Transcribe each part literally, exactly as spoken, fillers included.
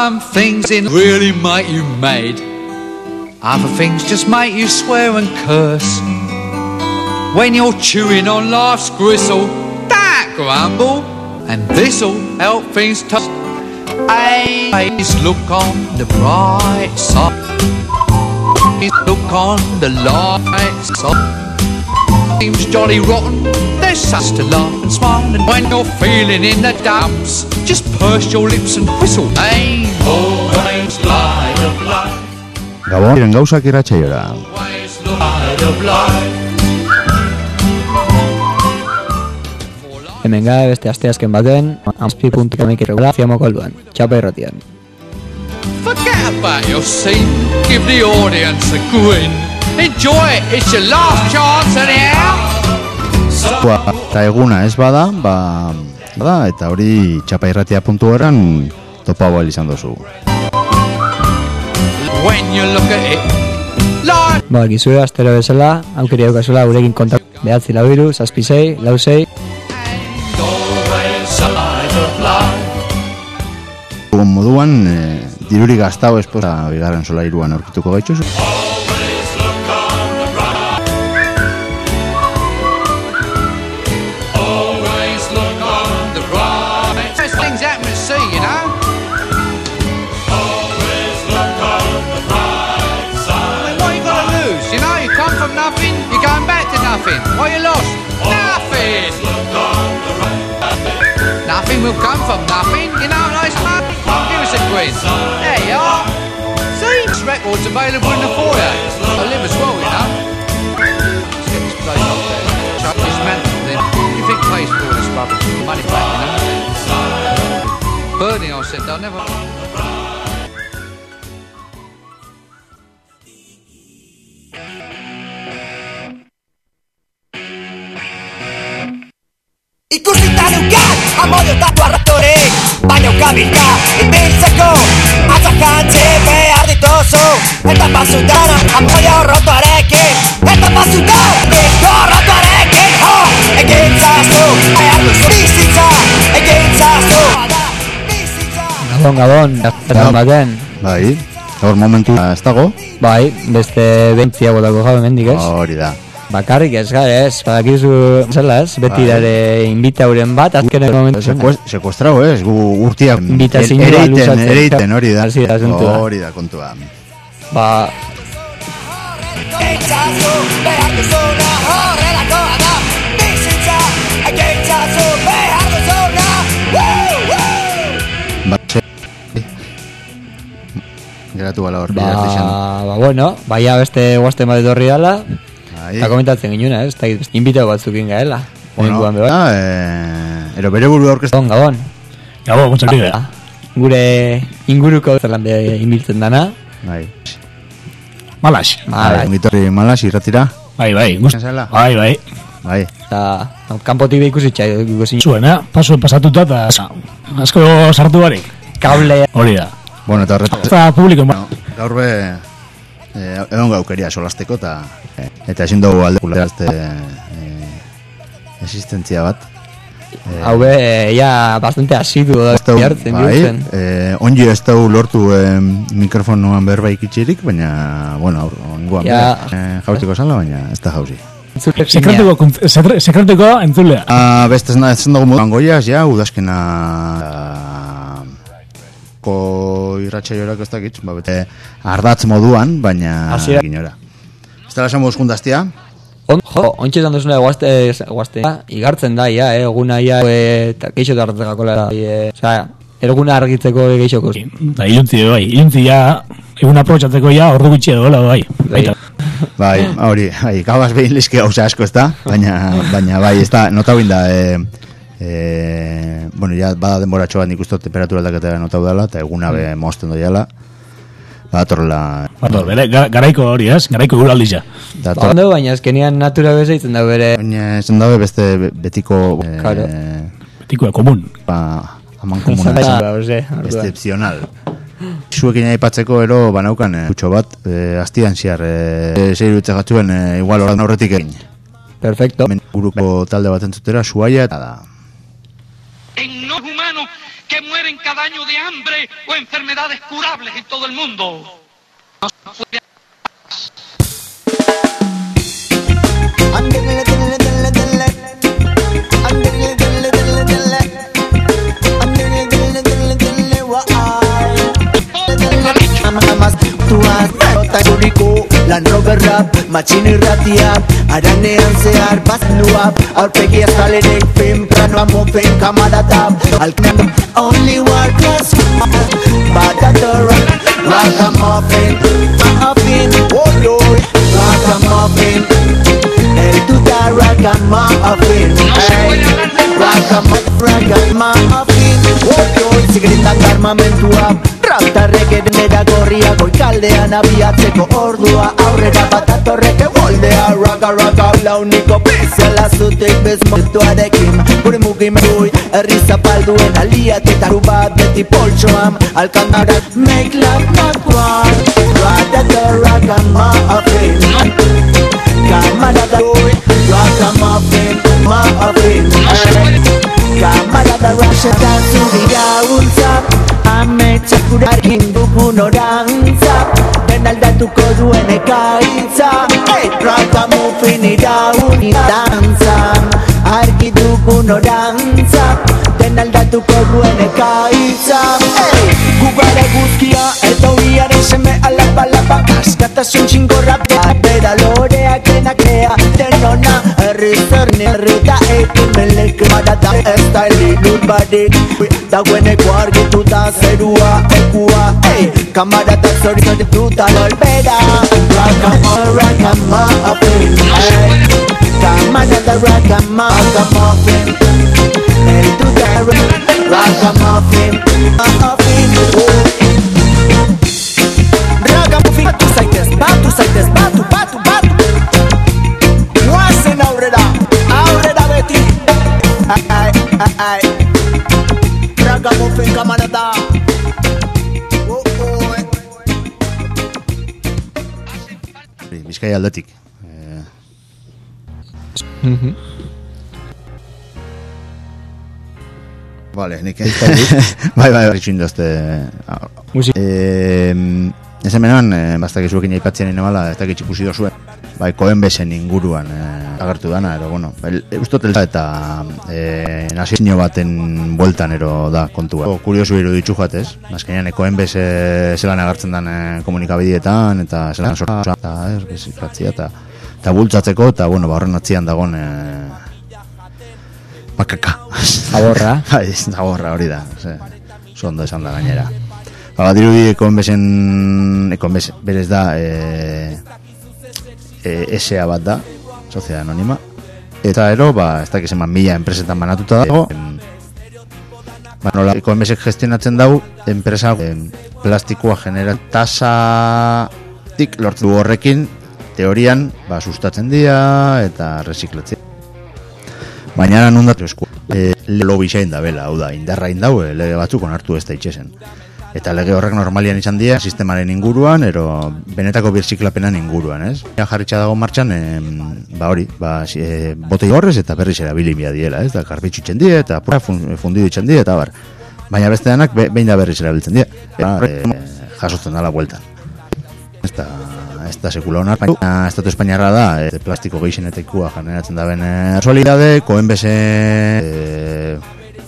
Some things in really make you mad. Other things just make you swear and curse. When you're chewing on life's gristle, don't grumble, and this'll help things to always look on the bright side. Look on the light side. Seems jolly rotten, there's such to laugh and smile. And when you're feeling in the dumps, just purse your lips and whistle. Ain't always light of life. Gabon, diren gauzak irratsaioa. Always light of life. Hemen gara beste asteazken baten, amazpi puntu komik irregular kolduan, txapa irratian. Forget about your scene, give the audience a grin. Enjoy it, it's your last chance anyhow. Eta eguna ez bada, ba, bada, eta hori txapa irratia puntu horren topa bal izan dozu. When you look at it, like... Ba, gizue astero bezala, aukeri daukazula gurekin kontak behatzi lau iru, zazpi sei, lau sei. Moduan, eh, diruri gaztau esposa bigarren solairuan aurkituko gaitxuz. What you lost? Nothing! Nothing will come from nothing, you know what I say? Give us a quiz. There you are. See? This record's available in the foyer. I live as well, you know. Let's get this place off there. Chuck this mantle then. You think pays for all this rubbish? Money back, you know. Bernie, I said, they'll never... Ikusita neukat, amodotatu arratorik, baina ukabilka, ibiltzeko, atzakantzi behar dituzu, eta pasutana, amoia horrotuarekin, eta pasutana, disko horrotuarekin, ho, egintzazu, behar duzu, bizitza, egintzazu, bizitza. Gabon, gabon, gabon baten. Bai, gaur momentu ez dago. Bai, beste bentzia botako jabe mendik ez. Hori da. Bakarrik ez gara ez, badakizu zela ez, beti dare invitauren bat, azkenen momentu zen. Sekuestrau ez, gu urtiak ereiten, ereiten, hori da. Hori da kontua. Ba... Egintzazu, behar duzuna, horrelakoa da, bizitza, egintzazu, behar duzuna, wuu, wuu! Ba, se... Geratu bala hor, ba, bidartixan. ba, bueno, baina beste guazten bat etorri dala, eta komentatzen ginuna, ez? Eta inbitau batzukin gaela. Bueno, ah, eh, ero bere buru aurkeztu. Gabon, gabon. Gabon, kontzakide. Gure inguruko zelan be inbiltzen dana. Bai. Malas. Malas. Ongitorri malas irratira. Bai, bai. Guztien Bai, bai. Bai. Eta kanpotik be ikusitxa ikusi. Zuena, pasuen pasatuta eta asko sartu barik. Kable. Hori da. Bueno, eta horretu. Eta publiko. Gaur be... Eh, egon gaukeria solasteko eta eh, eta ezin dugu aldekula este eh, existentzia bat. Eh, Hau be, eh, ja bastante asidu da jartzen bihurtzen. Eh, ongi ez dugu lortu eh, mikrofonuan berbaik itxirik, baina, bueno, ongoan ja. eh, jauziko zala, baina ez da jauzi. Sekretuko, sekretuko entzulea. Ah, beste ez dugu moduan goiaz, ja, udazkena... irratsaioak ez dakit, ba, bete ardatz moduan, baina ginora. Ez dela esan bozkundaztia? On, jo, ontsi esan duzuna guazte, guazte, igartzen da, ja, eh, eguna, ja, eta geixo da hartzakako lera, eh, oza, eguna argitzeko geixoko. Da, iluntzi, bai, iluntzi, ja, eguna aprobetxatzeko, ja, ordu gutxi edo, bai. Bai, hori, bai, gabaz behin lizke gauza asko ez da, baina, baina, bai, ez da, notau da, eh, Eh, bueno, ya bada denboratxo bat nik uste temperatura aldaketa notau dela eta eguna be mozten doiala. Batorrela. Bator, bere, garaiko hori, ez? Garaiko guraldi ja. Baina, baina ezkenian natura bezaitzen da bere. Baina esan dabe beste betiko... Claro. Eh, betiko de komun. Ba, aman komuna. Excepcional. Zuekin aipatzeko ero banaukan eh, kutxo bat, eh, astian ziar, eh, zeiru etxagatzuen eh, igual horan aurretik egin. Perfecto. Guruko talde bat entzutera, Suaia eta da. En no humanos que mueren cada año de hambre o enfermedades curables en todo el mundo. No se puede... Lan rober rap, matxin irratiak Aranean zehar bazluap Aurpegi azalenek fin Plano amofen kamaratap Alknan only one class Batatora Ragamuffin Muffin Oi oi Ragamuffin El duda Ragamuffin Ragamuffin Ragamuffin Oi oi Zigritan armamentua Raptarrek edenera gorria Goikaldean abiatzeko ordua Aurrera bat atorreke moldea Raga raga launiko Bezala zutek bezmontuarekin Gure mugimendui Herri zapalduen aliatetan bat beti poltsoam Alkanara Make love not war Ratata raga muffin Kamarada ui Raga muffin Muffin Kamarada rashetan zubira untzap Ametsa kurakin dugun orantzap Den aldatuko duen ekaitza Hey, Ragamuffin iraun dantzan Argi dugun orantzap Den aldatuko duen ekaitza Hey, gugara guzkia Eta huriaren seme alapa lapa Askatasun txingorra bat Bera loreak enakea Denona herri zerni herri da ekin melek marata Ez da elinun badik Dagoeneko argituta zerua ekua Hey, kamarata zori zorituta lolbera Ragamuffin, Ragamuffin Hey, kamarata Ragamuffin El duda Ragamuffin Muffin Ragamuffin Batu zaitez, batu zaitez, batu, batu, batu Guazen aurrera, aurrera beti Ai, ai, ai, ai Ragamuffin kamarada Oh, oh Bizkaia aldetik eh. Mhm. Vale, nik Bai, bai, ritxin dozte eh, Ez hemenan, eh, bastakizuekin aipatzen inabala Ez dakit ikusi dozuen Bai, Coembesen inguruan eh, agertu dana, ero, bueno, ustot elza eta eh, nazio baten bueltan ero da kontua. O, kuriosu iruditzu jatez, azkenean Coembes eh, zelan agertzen dan eh, komunikabidietan, eta zelan sortu, eta ez, bezikatzia, eta, eta bultzatzeko, eta, bueno, ba, horren atzian dagon eh, makaka. Zaborra. Bai, zaborra hori da, ze, ondo esan da gainera. Ba, dirudi Coembesen, Coembes berez da, eh, E, S A bat da, Sociedad Anónima eta ero, ba, ez dakiz eman mila enpresetan banatuta dago ba, nola, Coembesek gestionatzen dau enpresa em, plastikoa genera tasatik lortzen du horrekin teorian, ba, sustatzen dira eta reziklatzen baina nundatu esku e, lobi xain da bela, hau da, indarra indau e, lege batzuk onartu ez da itxesen eta lege horrek normalian izan dira sistemaren inguruan, ero benetako birziklapenan inguruan, ez? Ja jarritxa dago martxan, em, ba hori, ba, e, botei horrez eta berriz erabili mia diela, ez? Da karbitxu itxen die, eta pura fundidu itxen die, eta bar. Baina beste denak, be, behin da berriz erabiltzen die. Eta, e, jasotzen dala bueltan. Ez da, ez da sekula honar, baina Estatu Espainiarra da, e, plastiko gehixenetekua generatzen da ben solidade, Coembese, e,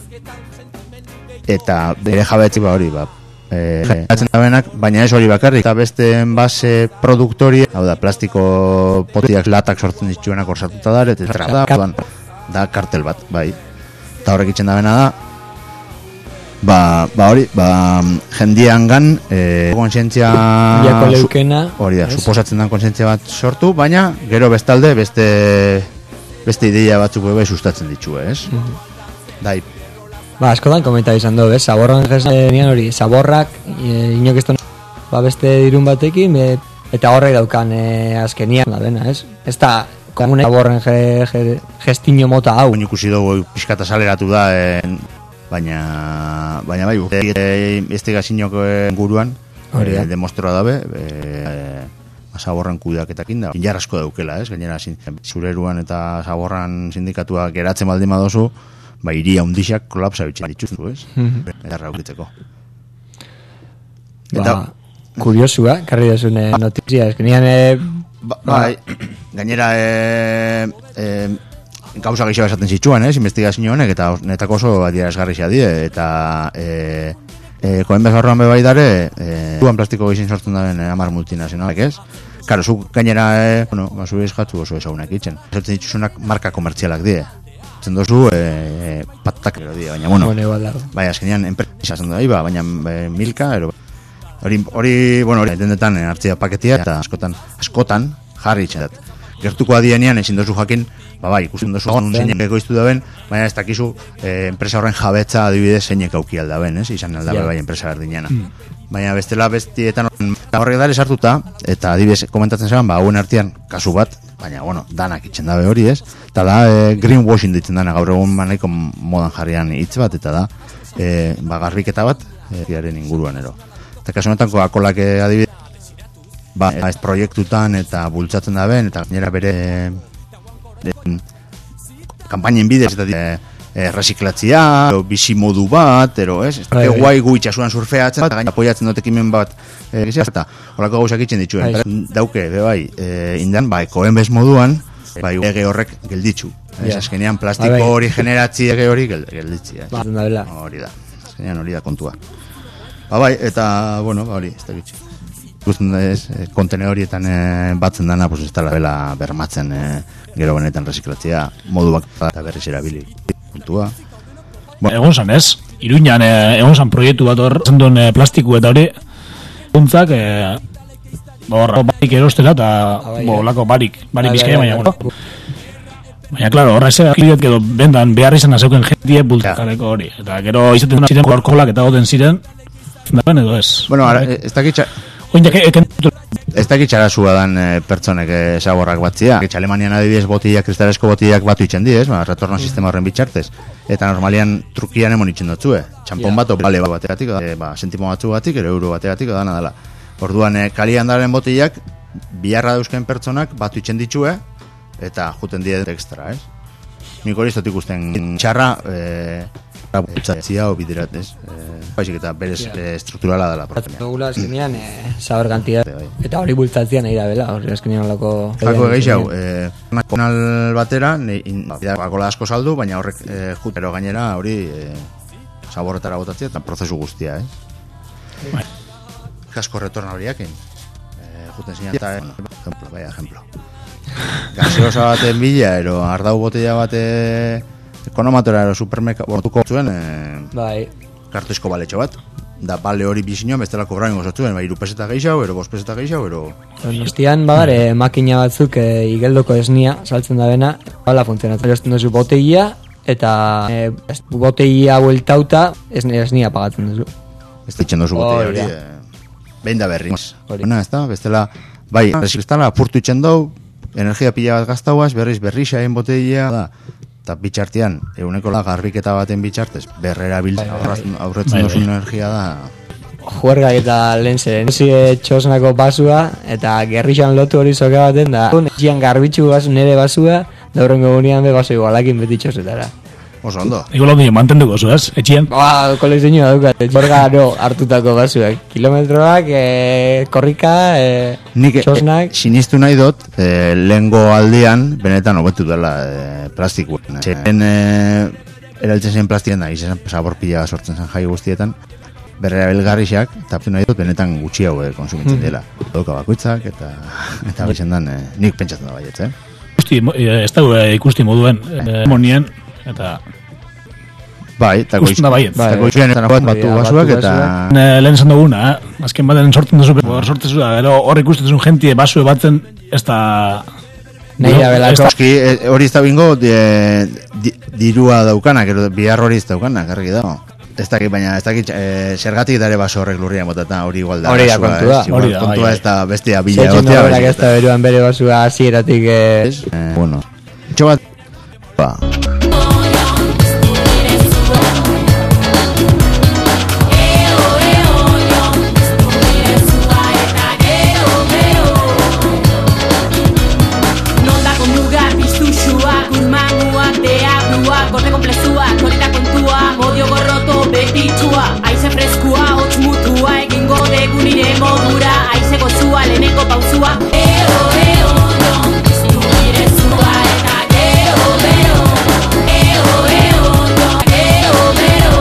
eta bere jabetzik ba hori, ba, Eh, benak, baina ez hori bakarrik eta beste enbase produktori hau da, plastiko potiak latak sortzen dituenak orsatuta da eta da, da, da kartel bat bai. Eta horrek itxen da bena da ba, ba hori ba, jendian gan eh, konsientzia hori da, suposatzen dan konsientzia bat sortu, baina gero bestalde beste beste ideia batzuk bai sustatzen ditu, ez? Mm-hmm. Dai Ba, askotan komenta izan du, bez? Zaborran jesenian hori, zaborrak, e, inok ez ba, beste dirun batekin, e, eta horrek daukan e, azkenian, da dena, ez? Ez da, komune zaborren je, je, gestino mota hau. Ikusi dugu pixkata saleratu da, e, baina, baina bai, e, este gazinok guruan, e, demostroa dabe, e, zaborran kudeaketakin da, injar asko daukela, ez? Gainera, zureruan eta zaborran sindikatua geratzen baldin badozu, ba, iria undixak kolapsa bitxen dituztu, ez? Eta raukitzeko. Ba, kuriosua, karri desune notizia, eskenean... E, ba, bai, gainera, e, e, gauza gehiago esaten zituen, ez? Investigazio honek, eta netako oso adierazgarria die, eta... E, E, koen bezarroan bebai dare, e, duan plastiko gehizin sortzen daren e, amar multinazionalak, ez? Karo, zu gainera, e, bueno, ba, zu jatzu oso ezagunak itzen. Zertzen dituzunak marka komertzialak die. Zen dozu, e, e, patak ero die, baina, bueno, bueno bai, azkenean, enpresa zen da, iba, baina e, milka, ero, hori, hori, bueno, hori, dendetan, e, hartzia paketia, eta askotan, askotan, jarri itxetat. Gertuko adienean, ezin dozu jakin, ba bai, ikusten dozu un zeinek egoiztu daben, baina ez dakizu eh, enpresa horren jabetza adibidez zeinek auki aldaben, ez? Izan aldabe bai enpresa berdinena. Mm. Baina bestela bestietan horrek dara sartuta, eta adibidez komentatzen zeban, ba, hauen artean kasu bat, baina, bueno, danak itxen dabe hori, ez? Eta da, e, greenwashing ditzen dana, gaur egun manaiko modan jarrian hitz bat, eta da, e, ba, garbiketa bat, herriaren inguruan ero. Eta kasu honetan, Coca-Colak adibidez, ba, ez proiektutan eta bultzatzen da ben, eta gainera bere e, kampainen bidez eta e, e, resiklatzia, bizi modu bat, ero, ez? Ez da, guai gu itxasuan surfeatzen, eta gaina apoiatzen dut ekimen bat, e, eta horako gauzak itxen dituen. Dauke, be bai, e, indan, ba, ekoen bez moduan, bai, ege horrek gelditzu. Ez, azkenean plastiko hori generatzi ege hori gelditzi. Hori da, azkenean hori da kontua. Ba bai, eta, bueno, ba hori, ez da bitxi. Ikusten da ez, kontenedorietan e, batzen dana, pues ez da bela bermatzen e, gero benetan reziklatzea, modu bak eta berriz erabili puntua. Bueno. Egon zan ez, Iruñan e, egon zan proiektu bat hor, zenduen e, plastiku eta hori, puntzak, e, horra barik erostela eta bolako barik, barik bizkaia, baina, bueno. Baina, klaro, horra ez aklidet edo bendan behar izan azeuken jentie bultakareko hori. Eta gero izaten ziren kolorkolak eta goten ziren, zendapen edo ez. Bueno, ara, ez dakit Ez dakit txarasua dan e, pertsonek e, zaborrak batzia. Alemanian adibidez botillak, kristalesko botillak batu itxen di, ez? Ba, retorno sistema horren bitxartez. Eta normalian trukian emon itxen dotzue. Txampon bat, bale bateatik, e, ba, sentimo batzu batik, ero euro bateatik, dana dela. Orduan, e, kalian daren botillak, biharra dauzken pertsonak batu itxen ditxue, eta juten die extra, ez? Nik hori ez dut ikusten txarra, e, bultzatzia o biderat, ez? Baizik eta berez yeah. estrukturala dela problema. Nogula eskenean zaber kantidad eta hori bultzatzia nahi da bela, hori eskenean lako... Zako egeixau, kanal batera, bakola asko saldu, baina horrek jutero gainera hori zaborretara botatzea eta prozesu guztia, eh? Jasko retorna horiakin. Juten zinean eta, ejemplo, bai, ejemplo. Gaseosa baten bila, ero ardau botella bate... Ekonomatora ero supermerka bortuko zuen, e, bai. Kartoizko baletxo bat. Da bale hori bizinoan, bestela kobrain gozatzuen, bai, irupeseta gehiago, ero bospeseta gehiago, ero... Nostian, badare, makina batzuk e, igeldoko esnia, saltzen da bena, bala funtzionatzen. Erosten duzu botegia, eta e, botegia bueltauta, esnia, esnia pagatzen duzu. Ez ditzen duzu botegia hori, e, behin da berri. Bona, ez da, bestela, bai, resiklistala, apurtu itxen dau, energia pila bat gaztauaz, berriz berri xaien botegia, da, eta bitxartean, eguneko la garbiketa baten bitxartez, berrera biltzen, aurretzen duzun energia da... Juergak eta lehen zeren, txosnako basua, eta gerrixan lotu hori soka baten, da etxian garbitxu basu, nire basua, da horrengo gunean be basu igualakin beti txosetara. Oso ondo. Igual ondo mantenduko zu, ez? Etxian? Ba, kolezioa dukat, juerga no hartutako basuak. Kilometroak, e, korrika, e, Nik, txosnak... E, sinistu nahi dut, e, lehengo aldean, benetan hobetu dela e, plastikuen. Zeren, e, eraltzen zen plastikoen da, izan sabor pila sortzen zen jai guztietan, berrera belgarrixak, eta nahi dut benetan gutxi hau e, konsumitzen dela. Mm. Doka bakoitzak, eta eta bizan dan, e, nik pentsatzen da baietz, eh? Ikusti, ez da ikusti moduen, e, monien, eta... Bai, eta goizuna bai, eta goizuen eta bat batu basuak eta... Lehen esan duguna, eh? Azken baten sortzen duzu, hor sortzen duzu, gero hor ikusten duzun jentie basue batzen, ez da... Nahi da belako. Hori ez da bingo, dirua daukana, gero bihar hori ez daukana, garriki dago. Ez dakit, baina ez dakit, zergatik dare baso horrek lurrian botata, hori igual da. Hori da kontua. Hori da, kontua ez da bestia bila egotea. Zetxun da berak ez da beruan bere basua hasieratik... Bueno, txo bat... Ba... Corte complejo kontuak, hori da kontua, modio gorroto betitxua, aize freskua, hotz mutua, egingo degu nire modura, aize gozua, lehenengo pausua, eo, eo, non, piztu nire zua, eta eo, eo, eo, eo, non, eo, eo.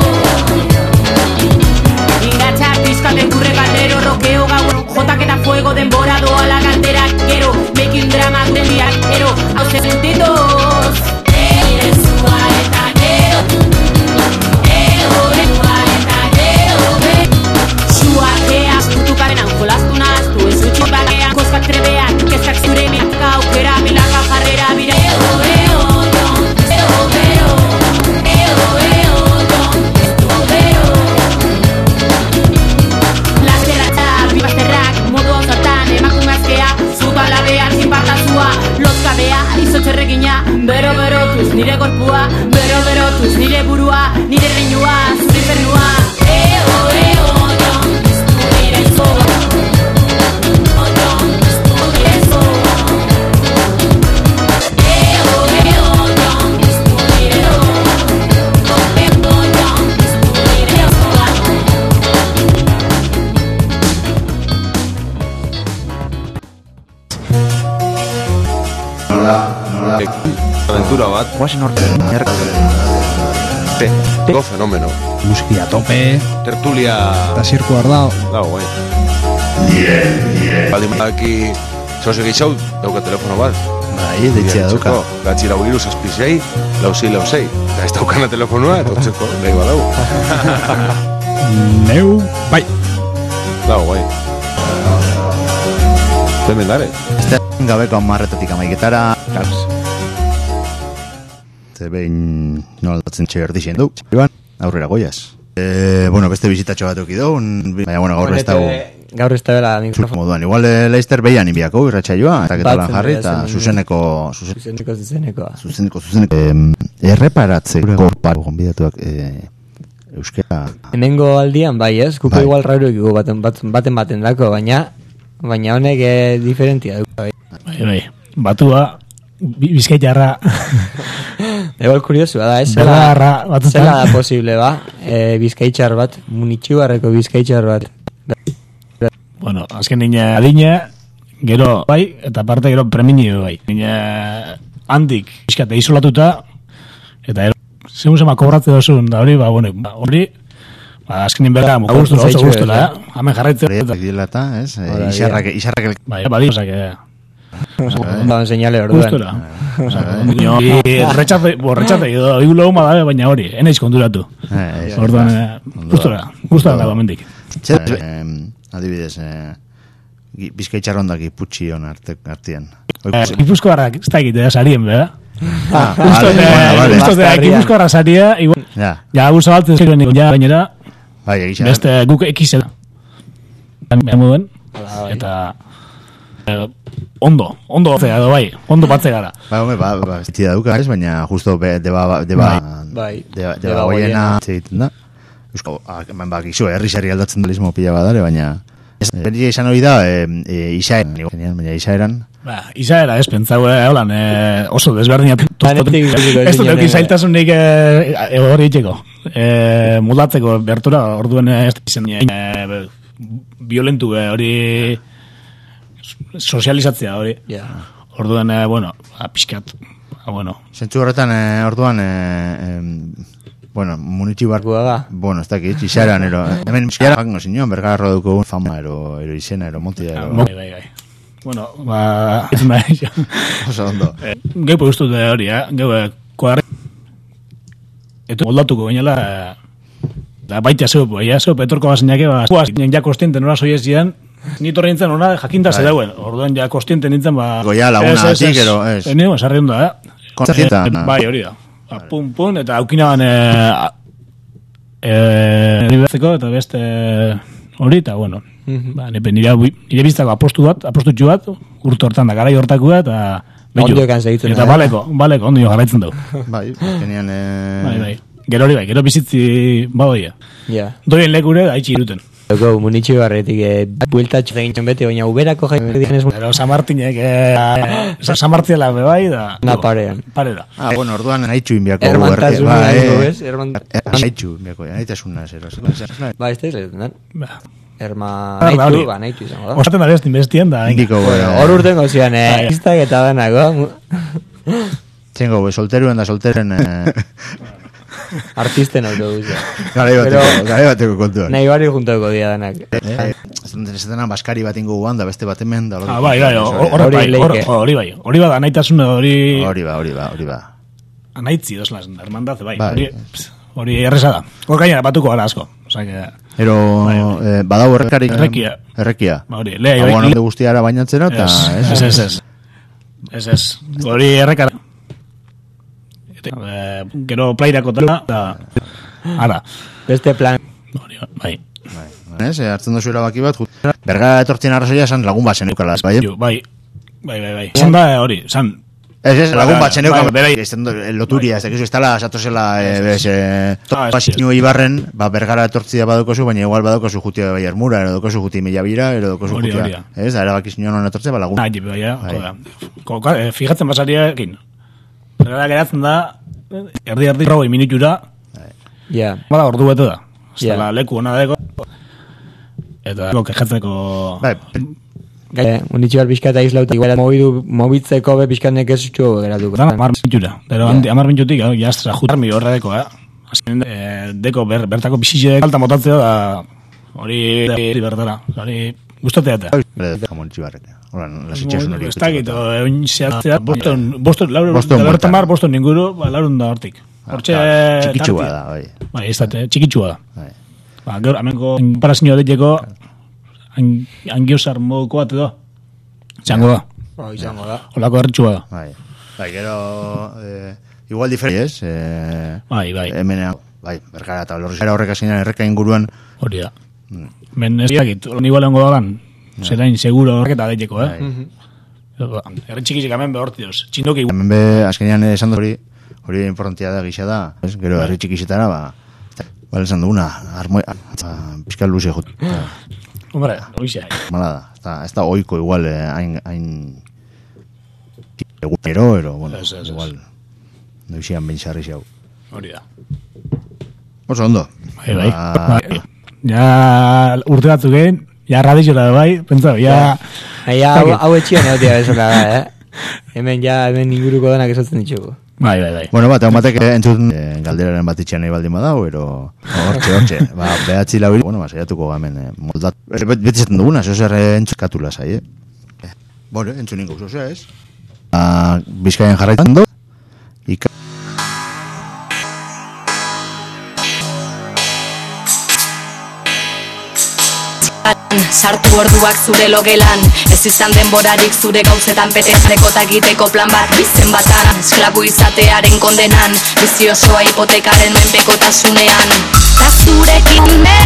Ingatxak dizkaten kurre galdero, rokeo gau, jotak eta fuego denbora doa la galdera, gero, making drama duen diak, ero, hauze sentidos. Nire zua eta gero, eo, eo, eta gero, suakea, putukaren hau jolastu naztu, ez utxik bagean, koskak trebeak, kezkak zure miatka aukera, milaka jarrera, bira, eo, eo, don, eo, eo, eo, eo, don, eo, eo. Lasterratza, bibazterrak, modu hau zatan, emakume azkea, zuta labean, zinpartazua, lotzkabea, izotxerrekina, bero, berotuz nire gorpua, bero, berotuz nire burua, nire reinua, zure infernua, eo, eo, don, piztu nire zoa, don, piztu nire zoa, eo, eo, don, piztu nire zoa, eo, don, piztu nire zoa. Aventura bat. Guazen horten. Te, go fenomeno. Muskia tope. Tertulia. Eta zirku ardao. Dago, bai. Nire, nire. Baldin badaki, zoze gehiago, dauka telefono bat. Bai, deitzea dauka. Gatzi lau iru zazpizei, lauzei, lauzei. Eta ez daukana telefonoa, eta otzeko, nahi badau. Neu, bai. Dago, bai. Hemen dare. Este gabeko amarretatik amaiketara. Kars. Ze behin nola datzen txe erdixen du. Iban, aurrera goiaz. E, bueno, beste bizitatxo bat euki dugu. Baina, bueno, gaur ez dago. Gaur ez dago la mikrofon. Moduan, igual Leister behian inbiako, irratxaioa. Eta ketalan jarri, eta zuzeneko... Zuzeneko, zuzeneko. Zuzeneko, zuzeneko. E, erreparatze, gure paro gonbidatuak... E, euskera... Hemengo aldian, bai ez? Kuko igual raro ekigu baten, baten, baten baten dako, baina... Baina honek e, diferentia duk, bai. Bai, bai. Batua, bizkaitarra. Igual kuriosua da, ez? Zela, zela da posible, ba? E, bizkaitxar bat, munitxibarreko bizkaitxar bat. Bueno, azken nina adina, gero bai, eta parte gero preminio bai. Nina handik, bizkate isolatuta, eta ero, segun zema kobratze dozun, da hori, ba, bueno, hori, ba, azkenin berra, muka gustura, oso gustura, eh? Hamen jarraitzen. Horiek dilata, ez? Isarrak, isarrak... Bai, badi, osak, ba, enseñale orduan. Gustura. Nio, retxate, bo, retxate, igulo huma dabe, baina hori, enaiz konduratu. Orduan, gustura, gustura dago amendik. Adibidez, bizkaitxarrondak iputxi hon artean. Ipuzko harrak, ez da egitea sarien, bera? Ah, vale, vale. Ipuzko harrak saria, ja, guza baltzen ziruen, ja, bainera, beste guk ekizela. Muduen, eta ondo, ondo zea edo bai, ondo batze gara. Ba, home, ba, ba, ez da duka, ez, baina justo deba, deba, deba goiena egiten da. Eusko, hemen bak, iso, herri-sarri aldatzen dalizmo pila badare, baina... Berri izan hori da, izaeran, baina izaeran... Ba, izaera ez, pentsau, holan, oso desberdina... Ez dut eukin zailtasunik hori itxeko. Moldatzeko bertura, orduen ez izan violentu hori... Sozializatzea hori. Orduen, bueno, pixkat, bueno... Zentzu horretan, orduan... Bueno, munitxi barkua da. Bueno, ez dakit, izaran, ero... Hemen izaran jango zinuan, bergarro duko un fama, ero, ero izena, ero montia, ero... Bai, bai, bai. Bueno, ba... Ez da, oso ondo. Geu poguztu da hori, eh? Geu, koarri... Eto moldatuko gainela... Da baita zeu, baina zeu, petorko bazinake, ba... Guaz, ja kostienten nora soiez zian, ni torri nintzen nora jakinta zedauen. Orduan ja kostienten nintzen, ba... Goia laguna atik, ero, ez... Eneo, esarri onda, eh? Konstientan. Bai, hori da. Pum, pum, eta aukinaban nibetzeko eta beste hori, eta bueno, nire biztako apostu bat, apostutxu bat, urte hortan da, garai hortaku bat, eta ondo ekan segitzen. Eta baleko, baleko, ondo jo jarraitzen dugu. Bai, genian... Bai, bai, gero hori bai, gero bizitzi badoia. Doien lekure, haitxi iruten. Ego, munitxo barretik, e, bueltatxo egin bete, baina uberako jai dianez... Pero San Martinek, eh, San Martiela bebai da... Na parean. Pare da. Ah, bueno, orduan naitxu inbiako... Hermantasuna, ba, ez? Naitxu inbiako, naitasuna, zero. Ba, ez da izletan, Ba. Herma... Hori. Naitu, ba, naitu izango da. Osaten da bestin, bestien da. Indiko, Hor urten gozian, eh, iztak eta danako. Txengo, solteruen da solteren... Artisten autobusa. Garai bateko, garai bateko kontuan. Nahi bari juntako dia danak. Zaten baskari bat ingo guan, da beste bat hemen, da... Ah, bai, bai, hori bai, hori ba, anaitasuna, hori... Hori ba, hori ba, hori ba. Anaitzi, dos las hermandad, bai, hori erresa da. Hor gainera, batuko gara asko. Ero, badau errekarik... Errekia. Errekia. Hori, lehia, bai. Aguan onde guztiara bainatzera, eta... Ez, ez, ez. Ez, ez. Hori errekara. Eh, gero plairako tela da ara beste plan bai bai ez hartzen dozu erabaki bat Bergara etortzen arrazoia esan lagun bat zeneukalaz bai bai bai bai bai esan da hori esan ez ez lagun bat zeneukalaz bai loturia ez dakizu ez tala satozela pasinu ibarren Bergara etortzia badokozu baina igual badokozu jutia bai ermura ero dokozu juti mila bira ero dokozu jutia ez da erabaki zinon etortzea ba lagun fijatzen basaria ekin Bergara geratzen da, erdi-erdi rogei minutura, ja. Bada ordu bete da. Zela leku hona deko, eta kejatzeko... Bai, gai, unitxo bat pixka eta izlauta, igual mobidu, mobitzeko be pixka nekez utxo geratuko. Dara, amar minutura, pero amar minututik, jaztra, jutarmi horre deko, eh? Azken, deko bertako bizitzea alta motatzea da, hori bertara, hori gustatea eta. Jamon txibarrek. Horan, las itxasun hori. Ez dakit, egun zehatzea, boston, boston, laurun mar, boston ninguru, laurun da hortik. Hortxe... Txikitsua da, bai. Bai, ez da, txikitsua da. Ba, gaur, amenko, parazio deteko, angiosar moduko bat edo. Txango da. Ba, izango da. Olako erritxua da. Bai, bai, gero, igual diferi ez. Bai, bai. Hemen, bai, Bergara eta Lorrizera horrek asinan erreka inguruan. Hori da. Men ez dakit, igual hongo dalan. Zerain seguro horrek eta daiteko, eh? Erren txikizik hemen behorti doz. Txindoki... Hemen be, azkenean esan hori, hori importantia da gisa da. Gero, herri txikizetara, ba... Ba, esan duguna, armoia... Piskal luze jut. Hombre, oizia. Mala da. Ez da oiko igual, hain... hain... Egunero, ero, bueno, igual... Noizian bentsarri xau. Hori da. Oso ondo. Bai, bai. Ja, urte batzuk egin... Ja, radizioa da, bai, pentsa, ja... Ja, hau etxian egotia bezola da, eh? Hemen ja, hemen inguruko denak esatzen ditugu. Bai, bai, bai. Bueno, bat, egon batek entzuten galderaren bat itxean nahi baldin badau, ero... Hortxe, hortxe. Ba, behatzi lau... Bueno, ba, saiatuko gamen moldat... Beti zaten duguna, zo zer entzukatula zai, eh? Bueno, entzun ingo, zo ez? Bizkaien jarraitan do... Ika... Sartu orduak zure logelan, ez izan denborarik zure gauzetan petetzeko eta egiteko plan bat bizen batan, esklabu izatearen kondenan, bizi osoa hipotekaren menpekotasunean, ta zurekin me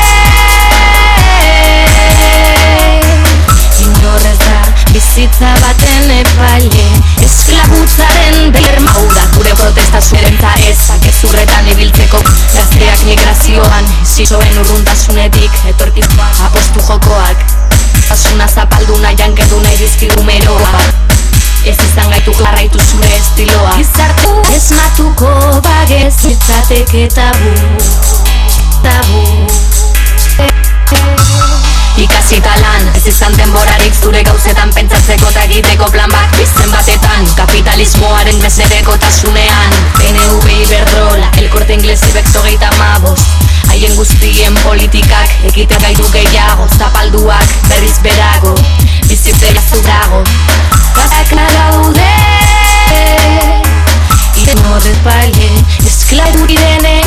inorrez da bizitza baten epaile, esklabutzaren berma hau da gure protesta zuren ta ezak ezurretan ibiltzeko gazteak migrazioan, zizoen urruntasunetik etorkizkoa apostu jokoak, asuna zapaldu nahian gerdu nahi dizkigu meroa, ez izan gaitu jarraitu zure estiloa, gizartu esmatuko bagez itzateke tabu, tabu. Ikasita lan, ez izan denborarik zure gauzetan pentsatzeko eta egiteko plan bat bizen batetan, kapitalismoaren mesedekotasunean, P N V Iberdrola, El Corte Inglés Ibex hogeita hamabost, haien guztien politikak egite gaitu gehiago, zapalduak berriz berago, bizitzea zurago, gazak nagaude, iten horrez baile, esklabu direnei.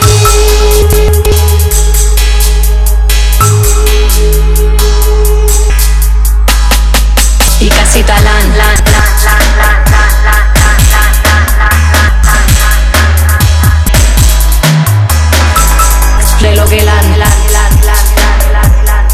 Ikasita lan, lan, lan, lan, lan, lan, lan, lan, lan, lan, lan, Lelo que lan, lan, lan, lan, lan, lan, lan,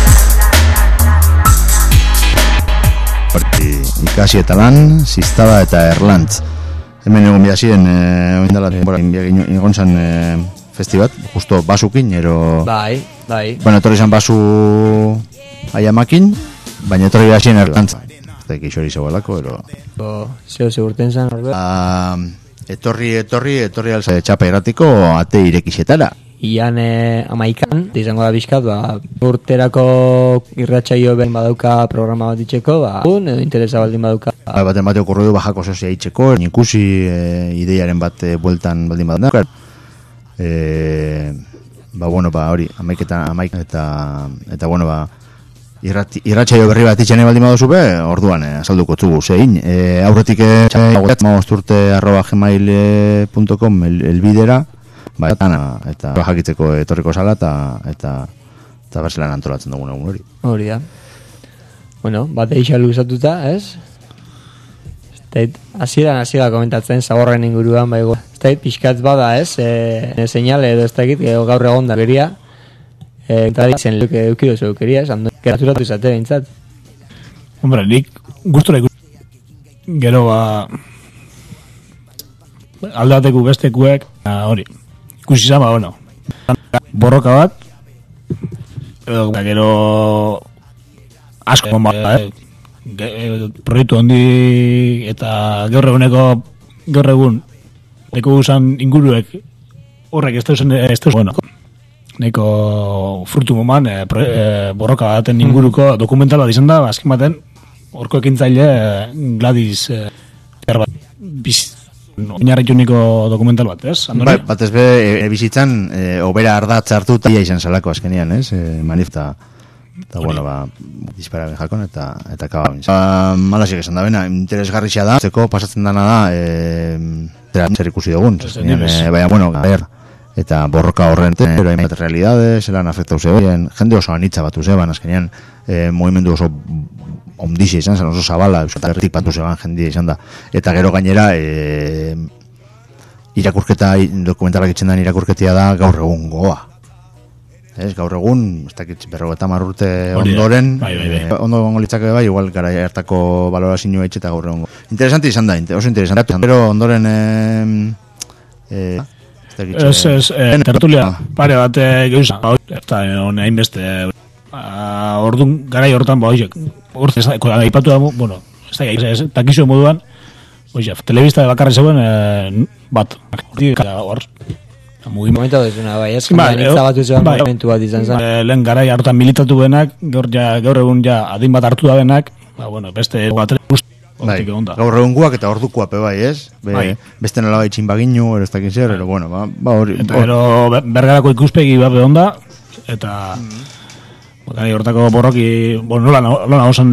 lan, lan, Ikasi eta lan, ziztaba eta erlantz. Hemen egon biazien, oindala, egon zan festibat, justo basukin, ero... Bai, Bai. Bueno, etorri izan basu aiamakin, baina etorri hasien erlantza. Ez da ikixori zegoelako, ero... Bo, zeo segurten zan, orbe. Ah, etorri, etorri, etorri alza txapa erratiko ate irekixetara. Ian eh, amaikan, izango da bizkat, ba, urterako irratsaio ben badauka programa bat itxeko, ba, un, edo interesa baldin badauka. Ba, baten bate okurru du bajako sozia itxeko, ikusi e, ideiaren bat e, bueltan baldin badauka. E, ba, bueno, ba, hori, amaiketan, amaik, eta, eta, bueno, ba, irrat, irratsaio berri bat itxene baldin baduzu be, orduan, e, azalduko tzugu, zein. E, aurretik e, maosturte arroba gmail punto com el, elbidera, ba, eta, eta jakitzeko etorriko sala, eta, eta, eta berzelan antolatzen dugun egun hori. Hori da. Bueno, bat eixal luzatuta, ez? Estait, hasieran hasiera komentatzen, zaborren inguruan, baigo. Estait, pixkatz bada, ez? E, e, seinale edo ez dakit, gaur egon da geria. E, eta ditzen, luke eukido zu eukeria, esan du, geraturatu izate bintzat. Hombre, nik gustura ikus... Gero, ba... aldateku bestekuek, hori. Ikusi izan, ba, bueno, borroka bat, edo, gero, asko, ba, eh, ge, proiektu handi, eta gaur eguneko, gaur egun, neko usan inguruek, horrek ez deusen, ez deusen, bueno, neko frutu moman, eh, pro, eh, borroka baten inguruko dokumental bat izan da, azken baten, horko ekintzaile eh, Gladys, eh, bat, biz, oinarrituniko dokumental bat, ez? Ba, bat ez be, e, e, bizitzan, e, obera ardatz hartu eta ia izan salako azkenian, ez? E, manifta, eta bueno, ba, dispara ben jakon, eta, eta kaba bintza. Ba, malasik esan da bena, interesgarrixia da, zeko pasatzen dana da, e, zer ikusi dugun, azkenian, e, baina, bueno, ber, eta borroka horren, pero hain bat realidades, elan afektau zeben, jende oso anitza batu zeben, azkenian, e, movimendu oso ondizia izan zen, oso zabala, euskatarretik patu zeban jendia izan da. Eta gero gainera, e, irakurketa, dokumentalak itxendan irakurketia da gaur egun goa. Ez, gaur egun, ez dakit, berrogeta marrurte ondoren, bai, bai, bai. E, ondo gongo litzake bai, igual gara hartako balorazioa itxe eta gaur egun. Interesanti izan da, oso interesanti. Pero ondoren, e, e, ez, ez, e, tertulia, pare bat geuza, eta hain beste, Uh, ordun garai hortan ba hoiek urte aipatu da, bueno, ez da ez takizu moduan, oia, telebista de bakarra zegoen eh, bat. Hor mugimendu ez una bai, ez kanitza batu zegoen momentu bat izan zen. Lehen garai hartan militatu benak, gaur ja gaur egun ja adin bat hartu da benak, ba bueno, beste bat bai, gaur egunguak eta ordukoa pe bai, ez? Be, bai. Beste nola bai txinbaginu, ero ez dakin zer, ero bueno, ba, ba hori. Eta ero bergarako ikuspegi bat onda, eta mm. Gai hortako borroki, bueno, nola, nola osan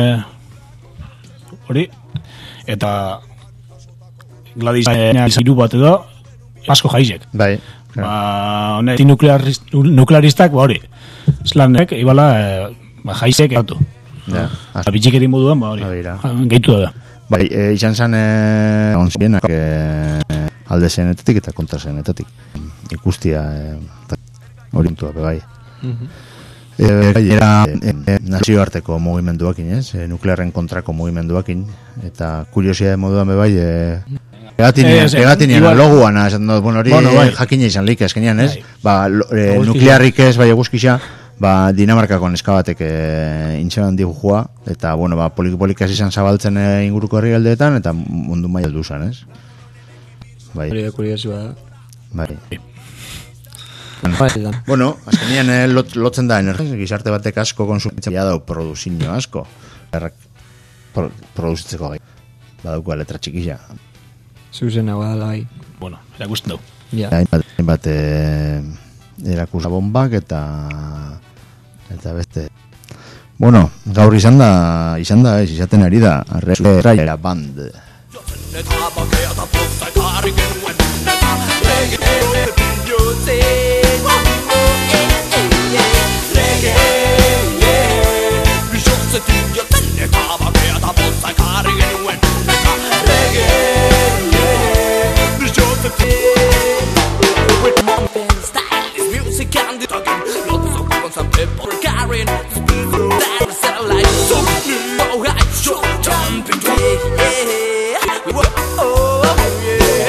hori, e, eta Gladys iru bat edo, asko jaizek. Bai. Ba, honek, nuklearist, nuklearistak, ba hori, eslanek, ibala, e, ba, jaizek egatu. Ja. Bitxikerin moduan, ba hori, gehitu da. Bai, e, izan zen, e, onzienak, e, alde zenetatik eta kontra zenetatik. Ikustia, e, hori intua, bai. Mhm. E, era e, e, nazioarteko mugimenduakin, ez? E, nuklearren kontrako mugimenduakin, eta kuriosia de moduan bebai, e, egatinean, egatinean, loguan, esan dut, bueno, hori bueno, bai. Jakina izan lik, eskenean, ez? Ba, lo, e, nuklearrik ez, bai eguzkisa, ba, Dinamarkako neskabatek e, intxeban digujua, eta, bueno, ba, polik-polik ez izan zabaltzen e, inguruko herri galdeetan, eta mundu maia aldu zan, ez? Bai. Hori da kuriosua da. Bai. Bueno, azkenean eh, lot, lotzen da energia, gizarte batek asko konsumitzen ja dau produzinio asko. Errak pro, produzitzeko gai. Badauko letra txikisa. Zuzen hau da bai. Bueno, erakusten dau. Ja. Hainbat bat eh, erakusa bombak eta eta beste. Bueno, gaur izan da, izan da, ez izaten ari da, Arrera Band.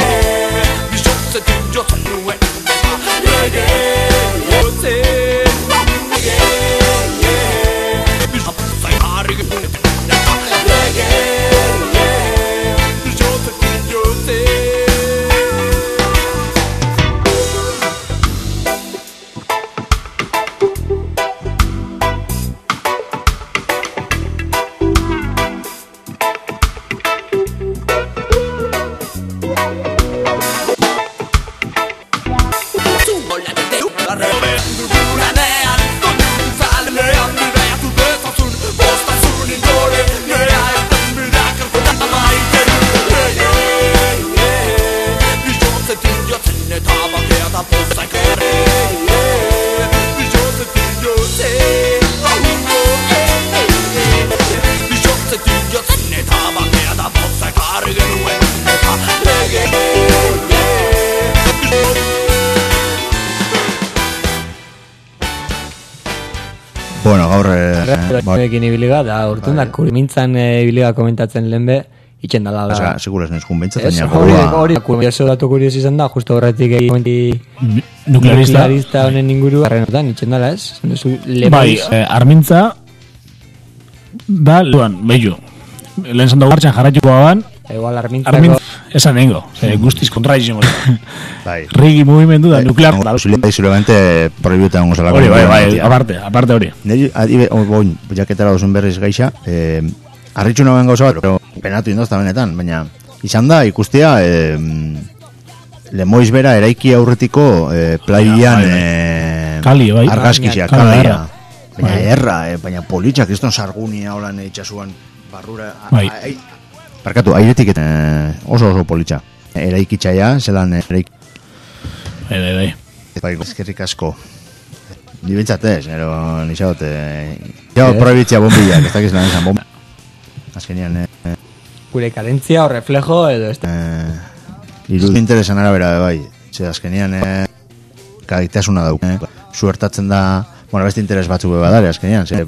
Reggae, eta bakea da pozak erre Bizozetik jotzen Bizozetik jotzen eta bakea da pozak harri genuen eta lege Bueno, gaur... Ekin ibiliga, da urtun da, kurimintzan ibiliga komentatzen lehen be, itxen dala. Esa, segura ez nizkun bintzat, baina hori, hori, kurioso datu kurios izan da, justo horretik egin komenti nuklearista honen inguru, arrenotan, itxen dala ez? Bai, armintza, da, lehuan, behiu, lehen zandago hartxan jarraituko aban, igual armintzako... Esan nengo, guztiz kontradiziongo. Bai. Rigi mugimendu da nuklear. Bai, seguramente prohibiuta gongo zelako. Hori, bai, bai, aparte, aparte hori. Neri, boin, jaketara dozun berriz gaixa, harritxu nagoen gauza bat, pero penatu indozta benetan, baina izan da, ikustea, Lemoiz bera eraiki aurretiko plaian Kali, bai. argazkizia, kalia. Baina erra, baina politxak, kriston sargunia holan itxasuan barrura. Bai. Parkatu, airetik eta oso oso politxa. Eraikitzaia, zelan eraik... Bai, bai, bai. Bai, eskerrik asko. Ni bintzatez, ero nixagote... Jau, prohibitzia bombilak, ez dakiz lan esan bomba. Azkenian... Gure karentzia o reflejo edo ez... Irud interesan arabera, bai. Ze, azkenian... Kaitasuna dauk. Suertatzen da... Bueno, beste interes batzuk badare, azkenian. Ze,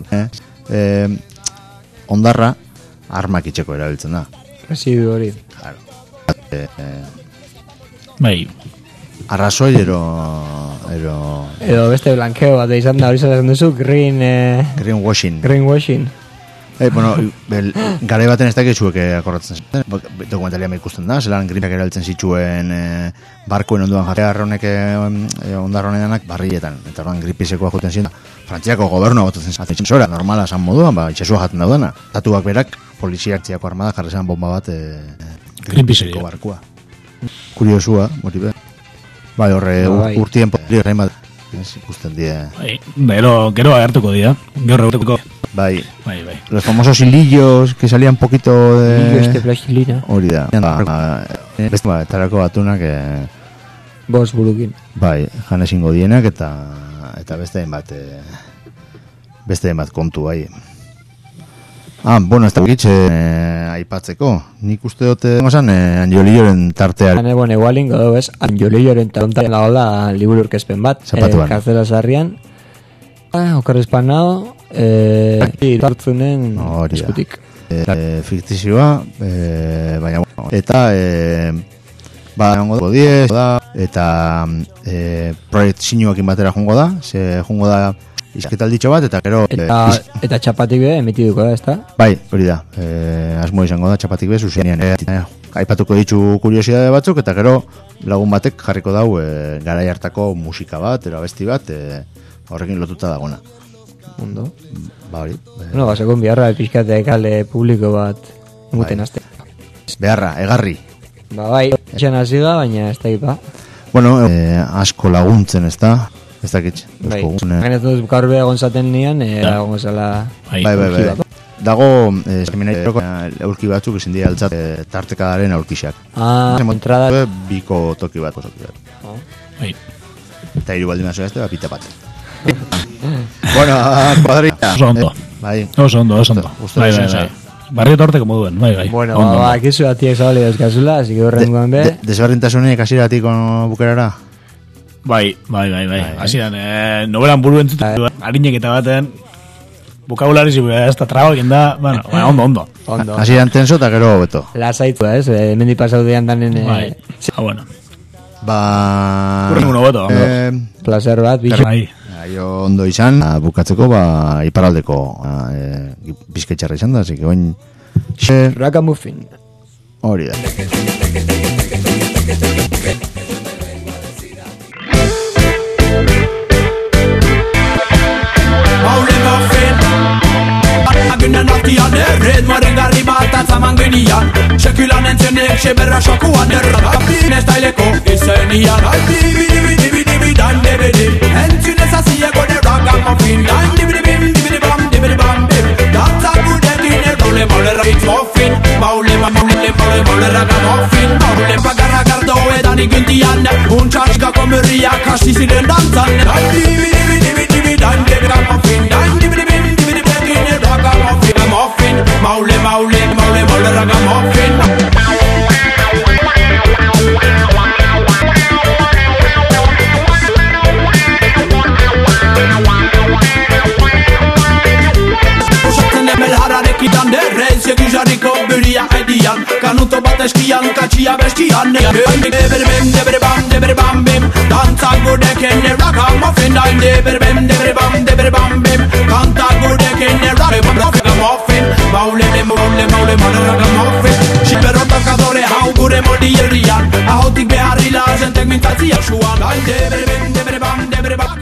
ondarra... armak itxeko erabiltzen da. Residu hori. Claro. E, e, bai. Arrazoi ero... Ero... Edo beste blankeo bat izan da hori zelazen duzu, green... Eh, greenwashing. Greenwashing. Eh, bueno, bel, gare baten ez dakitzuek akorratzen zen. Dokumentalia ikusten da, zelan greenak erabiltzen zituen e, barkoen onduan jarri arronek e, ondarronen danak barrietan. Eta horren gripisekoa juten ziren. Frantziako gobernu agotatzen zaten zora, normala esan moduan, ba, itxasua jaten daudana. Tatuak berak, poliziak txiako armada jarri zen bomba bat e, gripiseko barkua. Kuriosua, motibe. Bai, horre, bai. Urtien potri horrein bat. Ikusten die. Bai, gero, gero agertuko dira. Gero agertuko. Bai. Bai, bai. Los famosos hilillos que salían un poquito de... Hilillos de plastilina. Hori da. Beste ba, etarako batunak... Eh... Bos burukin. Bai, jan ezingo dienak eta... Eta beste bat... Eh... Beste bat kontu, bai. Ah, bueno, ez da gitxe eh, aipatzeko. Nik uste dute... Gozan, eh, Angiolilloren tartea... Hane, bueno, igualin, godo, ez? Angiolilloren tartea lagola liburu urkezpen bat. Zapatuan. Eh, Kartzela sarrian. Ah, okar espanado... Eh, hartzunen eskutik. Eh, fiktizioa, eh, baina bueno, eta eh, ba, jongo diez, da, eta eh, proiekt sinuakin batera jongo da, ze jongo da izketalditxo bat, eta gero... Eta, eh, eta txapatik be, emitiduko da, ez da? Bai, hori da, eh, asmo izango da, txapatik be, zuzenean. Eh, aipatuko ditu kuriosidade batzuk, eta gero lagun batek jarriko dau eh, garai hartako musika bat, erabesti bat, eh, horrekin lotuta dagona. Ondo. Ba hori. Bueno, basakon biharra pixkate kalde publiko bat muten bai. Azte. Beharra, egarri. Ba bai, etxan aziga, baina ez da ipa. Bueno, eh, asko laguntzen ez da. Ez dakit. Bai, gainatu duz gaur beha gonzaten nian, e, da gonzala... Bai, bai, bai. bai. Dago, eh, seminairoko aurki batzuk izin dira altzat eh, tartekadaren aurkixak. Ah, entrada... Biko toki bat, toki bat. Oh. Bai. Eta hiru baldin mazua ez da, pita bat. Bueno, cuadrilla. Oso ondo. Bai. Oso ondo, oso ondo. Bai, bai, bai. Barrio torteko moduen, bai, bai. Bueno, ondo, ba, akizu atiek zabali dauzkazula, así que horrengoan be. De, desberdintasunik asiratik bukerara? Bai, bai, bai, bai. Asiran, eh, nobelan buru entzutu, harinek eta baten, bukabulari zibu, ez da traba egin da, bueno, ondo, ondo. Ondo. Asiran tenso eta gero beto. Lasaitu, ez, eh, mendi pasaudean danen... Eh, bai, ah, bueno. Ba... Urrenguno beto, ondo. Eh, placer bat, bicho. Bai. Aio ondo izan, bukatzeko, ba, iparaldeko e, bizkaitxarra izan da, así que oin... Xe... Ragamuffin. Hori da. Maule muffin Aginen artian erritmoaren garri bat atzaman genian Sekulan entzenek seberra xokuan erragapin estaileko izenian Ai, dibi, dibi, dibi, dibi, dan, dibi, dibi Entzunez azieko de ragamuffin Dan, dibi, dibi, dibi, bam, dibi, bam, dibi Datza gudekin errole maule ragitz muffin Maule, maule, maule, maule ragamuffin Maule pagarra gardo eda jadanik gintian Untxaskako murriak hasi ziren dantzan Dain dibi dibi dibi dibi dain dibi ragamuffin Dain dibi dibi dibi dibi dibi ragamuffin Ragamuffin, maule maule maule maule ragamuffin Kitan derrez, egizarriko buria edian Kanuto bat eskian, katxia bestian Deber bem, deber bam, deber bam bim Dantza gudeken ragamuffin Dain deber bem, deber bam, deber bam bim Kanta gudeken ragamuffin Maule, maule, maule, maule ragamuffin Xipero tokadore hau gure modi herrian Ahotik beharri lazentek mintzatzia suan Dain deber bem, deber bam, deber bam